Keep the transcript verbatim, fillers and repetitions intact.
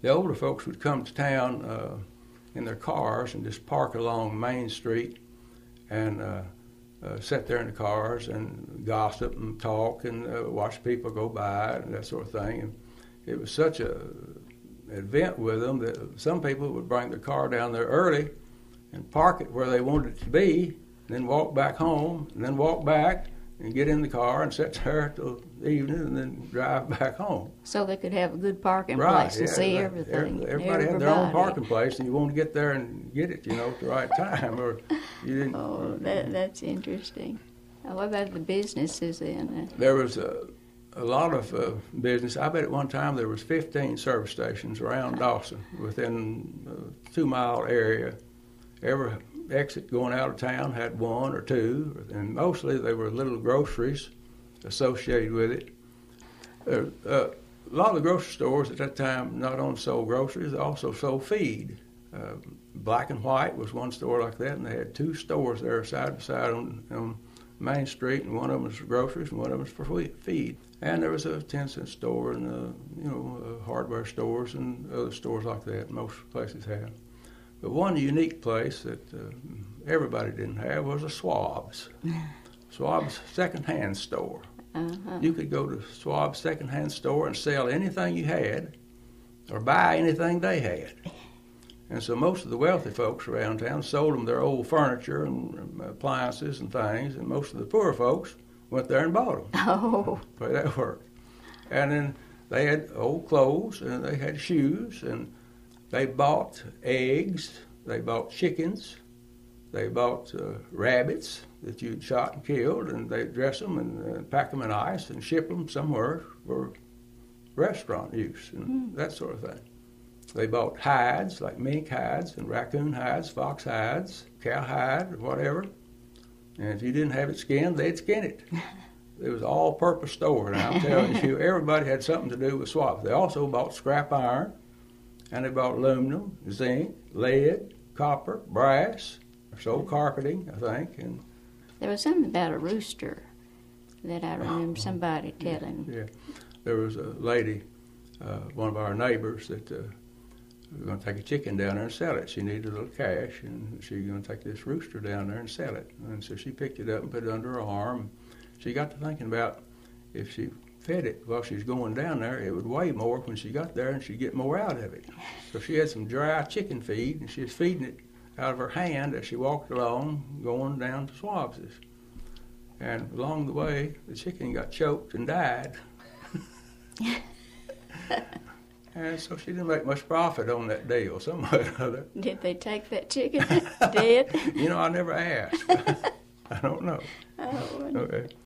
the older folks would come to town uh, in their cars and just park along Main Street and uh, uh, sit there in the cars and gossip and talk and uh, watch people go by and that sort of thing. And it was such a event with them that some people would bring their car down there early and park it where they wanted it to be, and then walk back home, and then walk back and get in the car and sit there till the evening and then drive back home. So they could have a good parking Right, place and yeah, see that- everything. Everybody, everybody had their own parking place, and you want to get there and get it, you know, at the right time, or you didn't. Oh, that, that's interesting. Now, what about the businesses then? There was a, a lot of uh, business. I bet at one time there was fifteen service stations around Dawson within a two-mile area. Every exit going out of town had one or two, and mostly they were little groceries associated with it. There, uh, a lot of the grocery stores at that time not only sold groceries, they also sold feed. Uh, Black and White was one store like that, and they had two stores there side by side on, on Main Street, and one of them was for groceries and one of them was for feed. And there was a ten-cent store and, uh, you know, uh, hardware stores and other stores like that most places had. But one unique place that uh, everybody didn't have was a Schwab's. Schwab's second-hand store. Uh-huh. You could go to Schwab's second-hand store and sell anything you had or buy anything they had. And so most of the wealthy folks around town sold them their old furniture and appliances and things, and most of the poor folks went there and bought them. Oh. The way that worked. And then they had old clothes, and they had shoes, and they bought eggs, they bought chickens, they bought uh, rabbits that you'd shot and killed, and they'd dress them and uh, pack them in ice and ship them somewhere for restaurant use and mm. that sort of thing. They bought hides, like mink hides and raccoon hides, fox hides, cow hide, or whatever. And if you didn't have it skinned, they'd skin it. It was an all-purpose store, and I'm telling you, everybody had something to do with Schwab. They also bought scrap iron, and they bought aluminum, zinc, lead, copper, brass, sold carpeting, I think. And there was something about a rooster that I remember somebody telling. Yeah, there was a lady, uh, one of our neighbors, that uh, was going to take a chicken down there and sell it. She needed a little cash, and she was going to take this rooster down there and sell it. And so she picked it up and put it under her arm. She got to thinking about if she fed it while she was going down there, it would weigh more when she got there and she'd get more out of it. So she had some dry chicken feed, and she was feeding it out of her hand as she walked along, going down to Schwab's. And along the way, the chicken got choked and died. And so she didn't make much profit on that deal, somehow or other. Did they take that chicken dead? You know, I never asked. I don't know. Oh, Okay.